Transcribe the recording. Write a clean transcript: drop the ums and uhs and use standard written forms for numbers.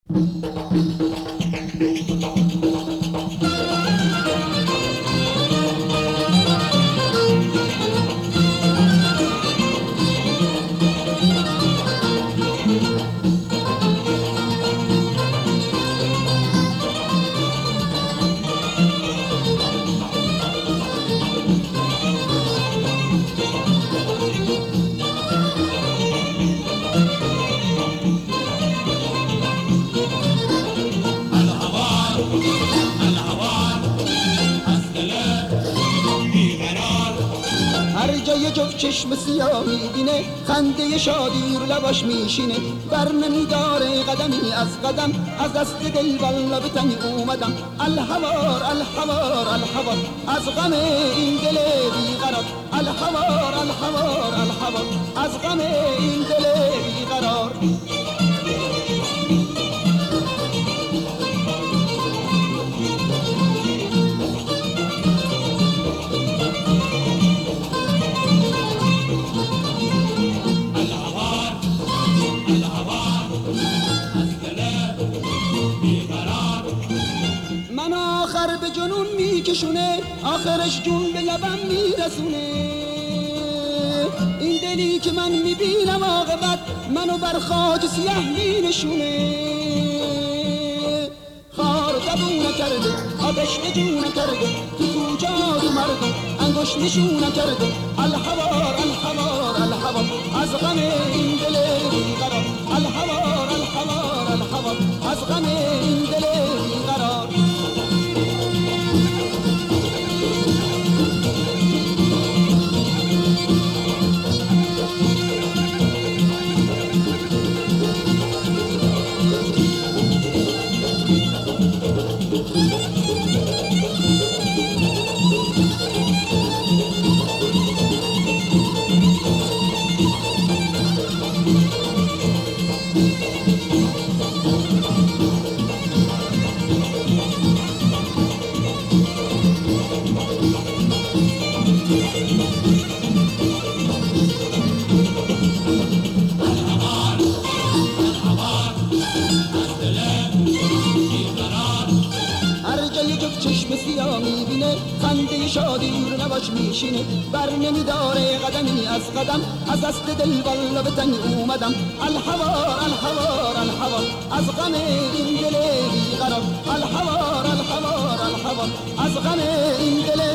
هر جای جفت چشم سیاه میبینه خنده شادی رو لباش میشینه، بر نمیداره قدمی از قدم، از دست دل والا به تنی اومدم. الحوار الحوار الحوار از غم این دل بیقرار، الحوار الحوار الحوار از غم این دل بیقرار. من آخر به جنون میکشونه، آخرش جون به لبم میرسونه. این دلی که من میبینم عاقبت منو بر خاک سیاه مینشونه. خار زبون کرده، آتش به جون کرده، تو کجا تو مردم انگوش نشون کرده. الحوار الحوار الحوار از غم این دل بیقرار، الحوار الحوار الحوار از غم این دل بیقرار. چشم سیاه میبینه خنده شادی رو نباش میشینه، بر نمیداره قدمی از قدم، از دست دل والا به تنی اومدم. الحوار الحوار الحوار از غم این دل بیقرار، الحوار الحوار الحوار از غم این دل